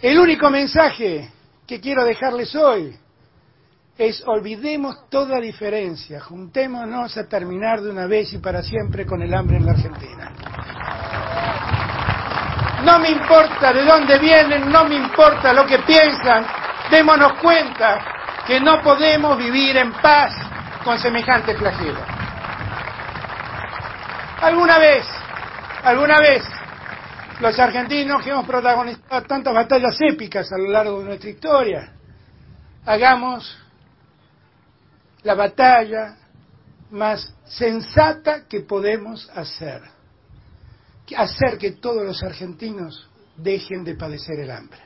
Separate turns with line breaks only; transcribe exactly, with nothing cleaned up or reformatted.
El único mensaje que quiero dejarles hoy es: olvidemos toda diferencia, juntémonos a terminar de una vez y para siempre con el hambre en la Argentina. No me importa de dónde vienen, no me importa lo que piensan, démonos cuenta que no podemos vivir en paz con semejante flagelo. Alguna vez, alguna vez, los argentinos que hemos protagonizado tantas batallas épicas a lo largo de nuestra historia, hagamos la batalla más sensata que podemos hacer. Hacer que todos los argentinos dejen de padecer el hambre.